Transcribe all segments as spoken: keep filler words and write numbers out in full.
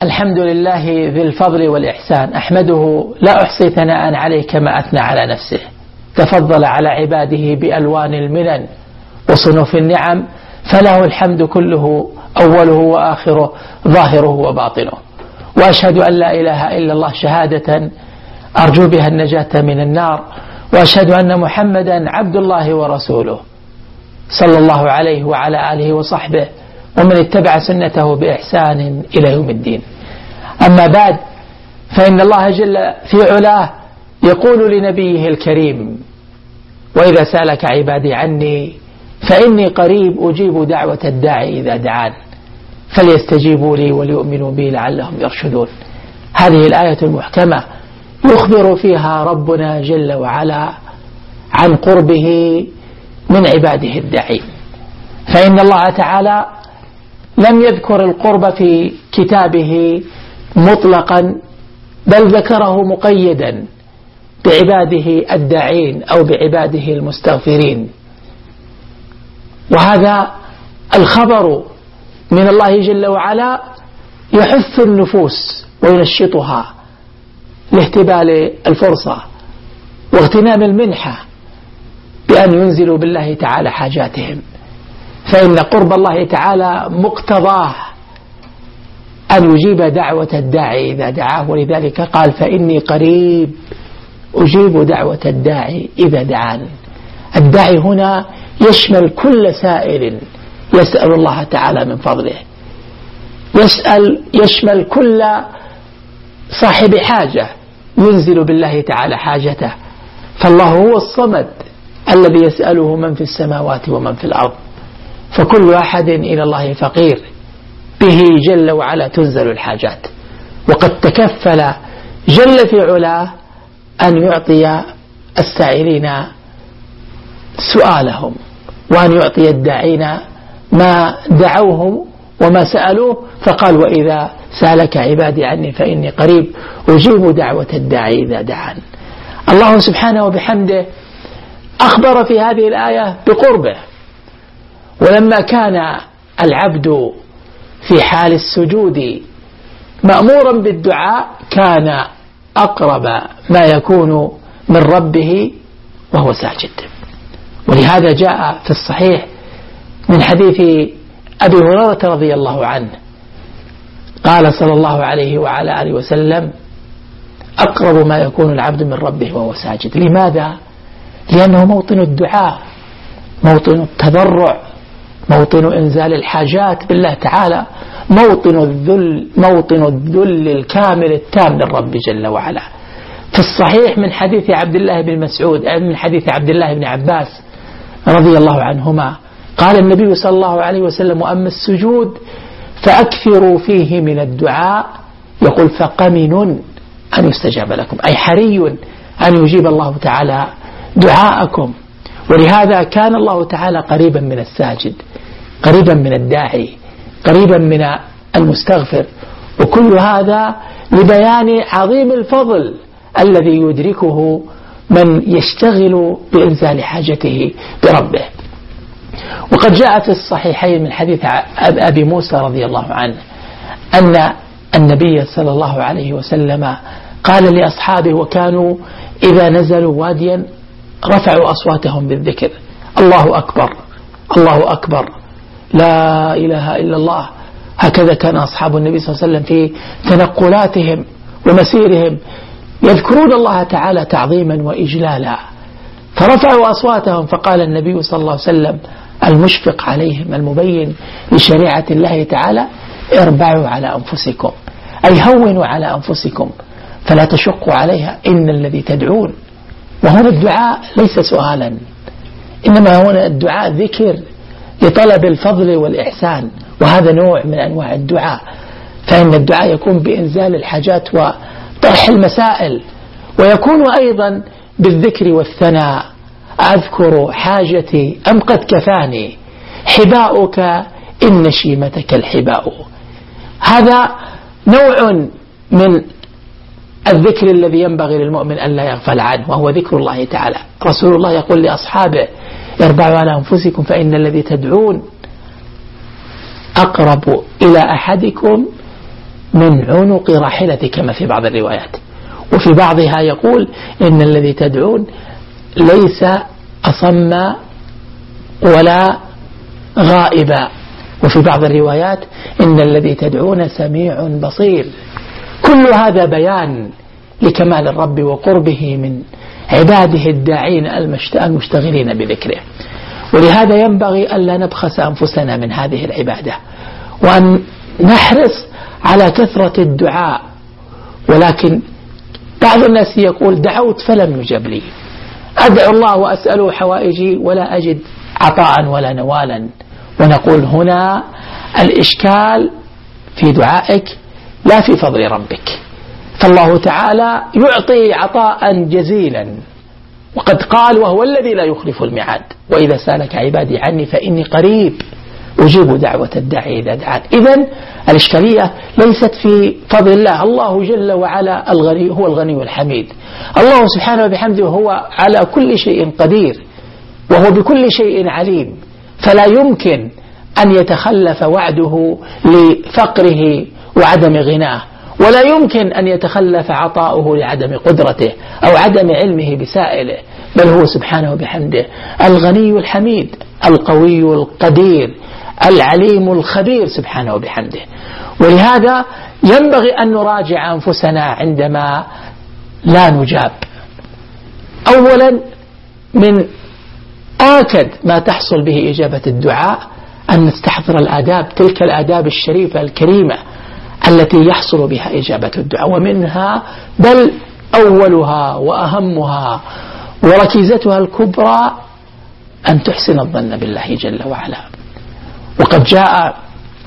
الحمد لله ذي الفضل والإحسان، أحمده لا أحصي ثناء عليه كما أثنى على نفسه. تفضل على عباده بألوان المنن وصنوف النعم، فله الحمد كله أوله وآخره ظاهره وباطنه. وأشهد أن لا إله إلا الله شهادة أرجو بها النجاة من النار، وأشهد أن محمدا عبد الله ورسوله صلى الله عليه وعلى آله وصحبه ومن اتبع سنته بإحسان إلى يوم الدين. أما بعد، فإن الله جل في علاه يقول لنبيه الكريم: وإذا سألك عبادي عني فإني قريب أجيب دعوة الداعي إذا دعان فليستجيبوا لي وليؤمنوا بي لعلهم يرشدون. هذه الآية المحكمة يخبر فيها ربنا جل وعلا عن قربه من عباده الداعين، فإن الله تعالى لم يذكر القرب في كتابه مطلقا، بل ذكره مقيدا بعباده الداعين أو بعباده المستغفرين. وهذا الخبر من الله جل وعلا يحث النفوس وينشطها لاهتبال الفرصة واغتنام المنحة بأن ينزلوا بالله تعالى حاجاتهم، فإن قرب الله تعالى مقتضاه أن يجيب دعوة الداعي إذا دعاه، ولذلك قال: فإني قريب أجيب دعوة الداعي إذا دعان. الداعي هنا يشمل كل سائل يسأل الله تعالى من فضله، يسأل يشمل كل صاحب حاجة ينزل بالله تعالى حاجته، فالله هو الصمد الذي يسأله من في السماوات ومن في الأرض، فكل أحد إلى الله فقير، به جل وعلا تنزل الحاجات. وقد تكفل جل في علاه أن يعطي السائلين سؤالهم، وأن يعطي الداعين ما دعوهم وما سألوه، فقال: وإذا سألك عبادي عني فإني قريب أجيب دعوة الداعي إذا دعان. الله سبحانه وبحمده أخبر في هذه الآية بقربه، ولما كان العبد في حال السجود مأمورا بالدعاء كان أقرب ما يكون من ربه وهو ساجد. ولهذا جاء في الصحيح من حديث أبي هريرة رضي الله عنه قال صلى الله عليه وعلى آله وسلم: أقرب ما يكون العبد من ربه وهو ساجد. لماذا؟ لأنه موطن الدعاء، موطن التضرع، موطن إنزال الحاجات بالله تعالى، موطن الذل، موطن الذل الكامل التام للرب جل وعلا. في الصحيح من حديث عبد الله بن مسعود من حديث عبد الله بن عباس رضي الله عنهما قال النبي صلى الله عليه وسلم: وأما السجود فأكثروا فيه من الدعاء، يقول: فقمن أن يستجاب لكم، أي حري أن يجيب الله تعالى دعاءكم. ولهذا كان الله تعالى قريبا من الساجد، قريبا من الداعي، قريبا من المستغفر، وكل هذا لبيان عظيم الفضل الذي يدركه من يشتغل بإنزال حاجته بربه. وقد جاء في الصحيحين من حديث أبي موسى رضي الله عنه أن النبي صلى الله عليه وسلم قال لأصحابه، وكانوا إذا نزلوا واديا رفعوا أصواتهم بالذكر: الله أكبر، الله أكبر، لا إله إلا الله. هكذا كان أصحاب النبي صلى الله عليه وسلم في تنقلاتهم ومسيرهم يذكرون الله تعالى تعظيما وإجلالا، فرفعوا أصواتهم. فقال النبي صلى الله عليه وسلم المشفق عليهم المبين لشريعة الله تعالى: اربعوا على أنفسكم، أي هونوا على أنفسكم فلا تشقوا عليها، إن الذي تدعون. وهنا الدعاء ليس سؤالا، إنما هنا الدعاء ذكر لطلب الفضل والإحسان، وهذا نوع من أنواع الدعاء. فإن الدعاء يكون بإنزال الحاجات وطرح المسائل، ويكون أيضا بالذكر والثناء: أذكر حاجتي أم قد كفاني حباؤك إن شيمتك الحباء. هذا نوع من الذكر الذي ينبغي للمؤمن أن لا يغفل عنه، وهو ذكر الله تعالى. رسول الله يقول لأصحابه: اربعوا على أنفسكم فإن الذي تدعون أقرب إلى أحدكم من عنق راحلتي كما في بعض الروايات. وفي بعضها يقول إن الذي تدعون ليس أصم ولا غائبا. وفي بعض الروايات إن الذي تدعون سميع بصير. كل هذا بيان لكمال الرب وقربه من عباده الداعين المشتغلين بذكره. ولهذا ينبغي ألا نبخس أنفسنا من هذه العبادة، وأن نحرص على كثرة الدعاء. ولكن بعض الناس يقول دعوت فلم يجب لي، أدعو الله وأسأله حوائجي ولا أجد عطاء ولا نوالا. ونقول هنا الإشكال في دعائك لا في فضل ربك، فالله تعالى يعطي عطاء جزيلا، وقد قال وهو الذي لا يخلف الميعاد، وإذا سألك عبادي عني فإني قريب أجيب دعوة الداعي إذا دعان. إذن الإشكالية ليست في فضل الله. الله جل وعلا الغني هو الغني الحميد، الله سبحانه وبحمده هو على كل شيء قدير، وهو بكل شيء عليم، فلا يمكن أن يتخلف وعده لفقره وعدم غناه، ولا يمكن أن يتخلف عطاؤه لعدم قدرته أو عدم علمه بسائله، بل هو سبحانه وبحمده الغني الحميد القوي القدير العليم الخبير سبحانه وبحمده. ولهذا ينبغي أن نراجع أنفسنا عندما لا نجاب. أولا من آكد ما تحصل به إجابة الدعاء أن نستحضر الآداب، تلك الآداب الشريفة الكريمة التي يحصل بها إجابة الدعاء، ومنها بل أولها وأهمها وركيزتها الكبرى أن تحسن الظن بالله جل وعلا. وقد جاء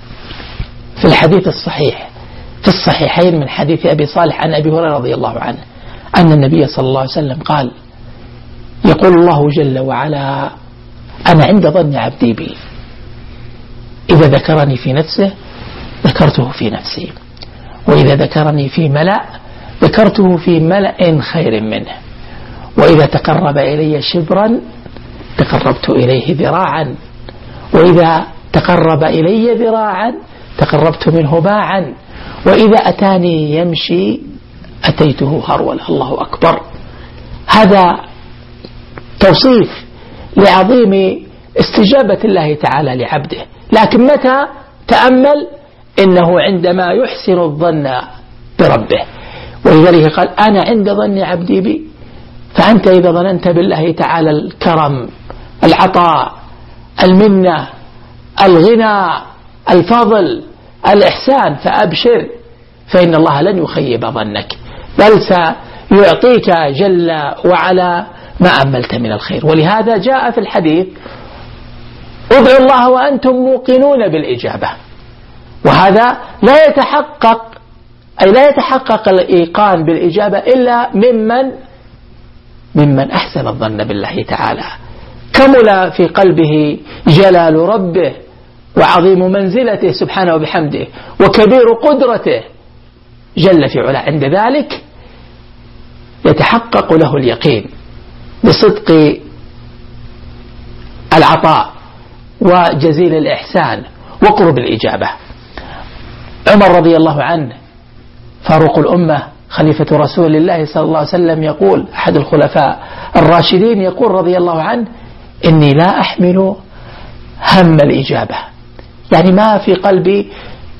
في الحديث الصحيح في الصحيحين من حديث أبي صالح عن أبي هريرة رضي الله عنه أن النبي صلى الله عليه وسلم قال: يقول الله جل وعلا: أنا عند ظن عبدي بي، إذا ذكرني في نفسه ذكرته في نفسي، وإذا ذكرني في ملأ ذكرته في ملأ خير منه، وإذا تقرب إلي شبرا تقربت إليه ذراعا، وإذا تقرب إلي ذراعا تقربت منه باعا، وإذا أتاني يمشي أتيته هرولا. الله أكبر. هذا توصيف لعظيم استجابة الله تعالى لعبده. لكن متى تأمل إنه عندما يحسن الظن بربه، ولذلك قال: أنا عند ظن عبدي بي. فأنت إذا ظننت بالله تعالى الكرم العطاء المنة الغنى الفضل الإحسان فأبشر، فإن الله لن يخيب ظنك، بل سيعطيك جل وعلا ما أملت من الخير. ولهذا جاء في الحديث: ادعوا الله وأنتم موقنون بالإجابة. وهذا لا يتحقق أي لا يتحقق الإيقان بالإجابة إلا ممن ممن أحسن الظن بالله تعالى، كمل في قلبه جلال ربه وعظيم منزلته سبحانه وبحمده وكبير قدرته جل في علا. عند ذلك يتحقق له اليقين بصدق العطاء وجزيل الإحسان وقرب الإجابة. عمر رضي الله عنه فاروق الأمة خليفة رسول الله صلى الله عليه وسلم يقول، أحد الخلفاء الراشدين يقول رضي الله عنه: إني لا أحمل هم الإجابة، يعني ما في قلبي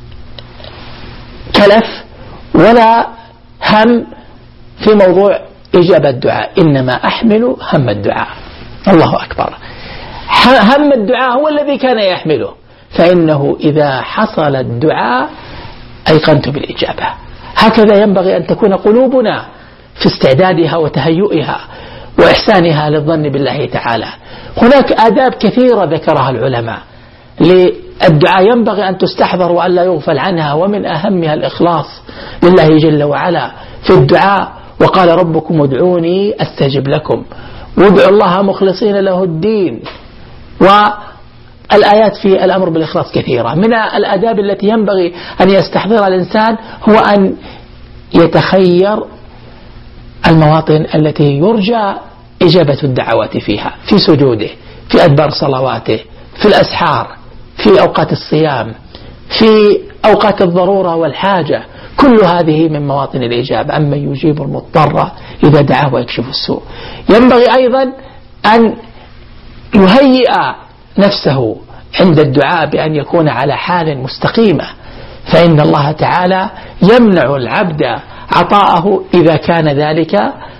كلف ولا هم في موضوع إجابة الدعاء، إنما أحمل هم الدعاء. الله أكبر. هم الدعاء هو الذي كان يحمله، فإنه إذا حصل الدعاء أيقنت بالإجابة. هكذا ينبغي أن تكون قلوبنا في استعدادها وتهيئها وإحسانها للظن بالله تعالى. هناك آداب كثيرة ذكرها العلماء للدعاء ينبغي أن تستحضر وأن لا يغفل عنها، ومن أهمها الإخلاص لله جل وعلا في الدعاء. وقال ربكم ادعوني أستجب لكم، وادعوا الله مخلصين له الدين. والآيات في الأمر بالإخلاص كثيرة. من الآداب التي ينبغي أن يستحضرها الإنسان هو أن يتخير المواطن التي يرجى إجابة الدعوات فيها، في سجوده، في أدبار صلواته، في الأسحار، في أوقات الصيام، في أوقات الضرورة والحاجة، كل هذه من مواطن الإجابة. أما يجيب المضطر إذا دعاه ويكشف السوء. ينبغي أيضا أن يهيئ نفسه عند الدعاء بأن يكون على حال مستقيمة، فإن الله تعالى يمنع العبد عطاءه إذا كان ذلك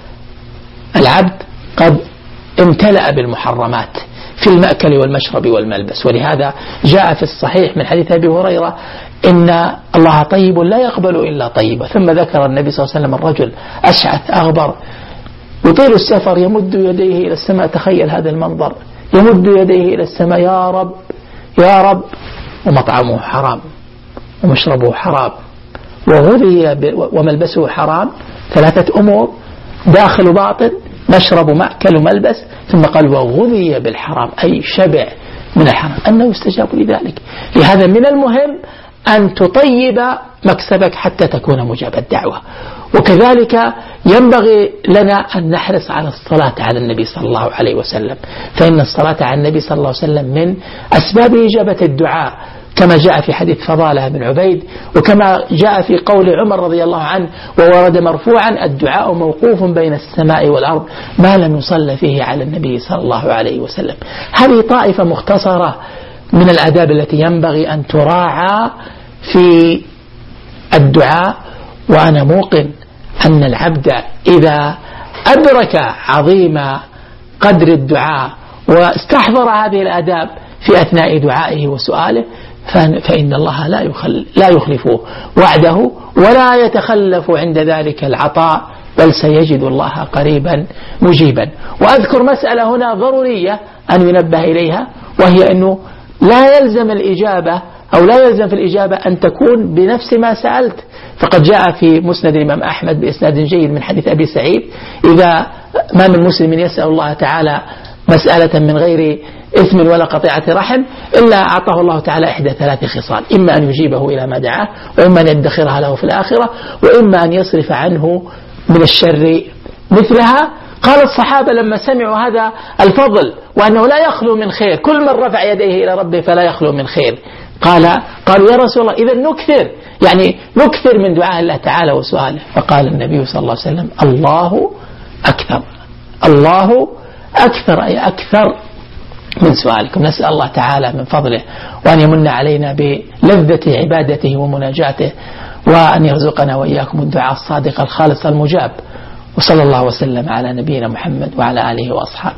العبد قد امتلأ بالمحرمات في المأكل والمشرب والملبس. ولهذا جاء في الصحيح من حديث أبي هريرة إن الله طيب لا يقبل إلا طيبا. ثم ذكر النبي صلى الله عليه وسلم الرجل أشعث أغبر يطيل السفر يمد يديه إلى السماء. تخيل هذا المنظر، يمد يديه إلى السماء يا رب يا رب، ومطعمه حرام ومشربه حرام وغذي وملبسه حرام. ثلاثة أمور، داخل وباطن، مشرب ومأكل وملبس، ثم قال وغذي بالحرام أي شبع من الحرام، أنه يستجاب لذلك. لهذا من المهم أن تطيب مكسبك حتى تكون مجاب الدعوة. وكذلك ينبغي لنا أن نحرص على الصلاة على النبي صلى الله عليه وسلم، فإن الصلاة على النبي صلى الله عليه وسلم من أسباب إجابة الدعاء، كما جاء في حديث فضالة بن عبيد، وكما جاء في قول عمر رضي الله عنه وورد مرفوعا الدعاء موقوف بين السماء والأرض ما لم يصلى فيه على النبي صلى الله عليه وسلم. هذه طائفة مختصرة من الآداب التي ينبغي أن تراعى في الدعاء. وأنا موقن أن العبد إذا أدرك عظيم قدر الدعاء واستحضر هذه الآداب في أثناء دعائه وسؤاله فإن الله لا يخل لا يخلف وعده ولا يتخلف عند ذلك العطاء، بل سيجد الله قريبا مجيبا. وأذكر مسألة هنا ضرورية أن ينبه إليها، وهي أنه لا يلزم الإجابة أو لا يلزم في الإجابة أن تكون بنفس ما سألت. فقد جاء في مسند الإمام أحمد بإسناد جيد من حديث أبي سعيد إذا ما من مسلم يسأل الله تعالى مسألة من غير إثم ولا قطيعة رحم إلا أعطاه الله تعالى إحدى ثلاث خصال، إما أن يجيبه إلى ما دعاه، وإما أن يدخرها له في الآخرة، وإما أن يصرف عنه من الشر مثلها. قال الصحابة لما سمعوا هذا الفضل وأنه لا يخلو من خير، كل من رفع يديه إلى ربه فلا يخلو من خير، قال قالوا يا رسول الله إذا نكثر، يعني نكثر من دعاء الله تعالى وسؤاله. فقال النبي صلى الله عليه وسلم الله أكثر، الله أكثر أي أكثر من سؤالكم. نسأل الله تعالى من فضله وأن يمن علينا بلذة عبادته ومناجاته، وأن يرزقنا وإياكم الدعاء الصادق الخالص المجاب. وصلى الله وسلم على نبينا محمد وعلى آله وأصحابه.